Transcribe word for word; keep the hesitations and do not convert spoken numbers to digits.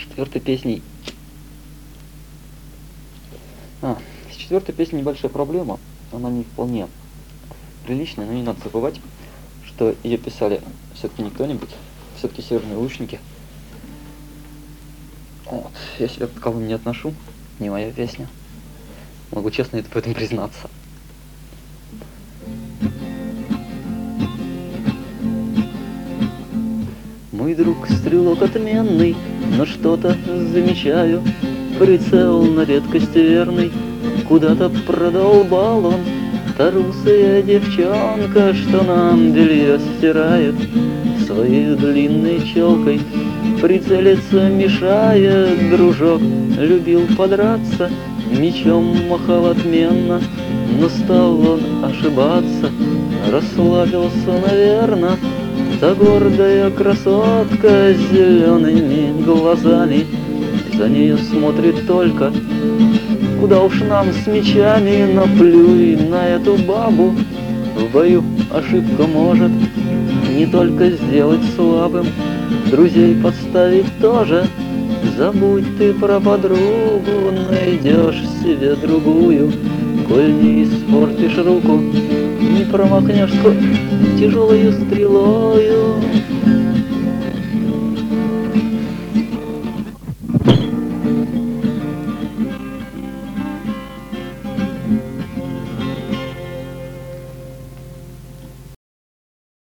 четвертой песней... А, с четвертой песней небольшая проблема. Она не вполне приличная, но не надо забывать, что ее писали все-таки не кто-нибудь, все-таки северные лучники. Вот. Я себя к таковым не отношу, не моя песня. Могу честно это в этом признаться. Мой друг стрелок отменный, но что-то замечаю. Прицел на редкость верный, куда-то продолбал он. Та русая девчонка, что нам белье стирает, своей длинной челкой прицелиться мешает. Дружок любил подраться, мечом махал отменно, но стал он ошибаться, расслабился, наверно. Та гордая красотка с зелеными глазами за нею смотрит только. Куда уж нам с мечами, наплюй на эту бабу. В бою ошибка может не только сделать слабым, друзей подставить тоже. Забудь ты про подругу, найдешь себе другую. Коль не испортишь руку, не промахнешься тяжелою стрелою.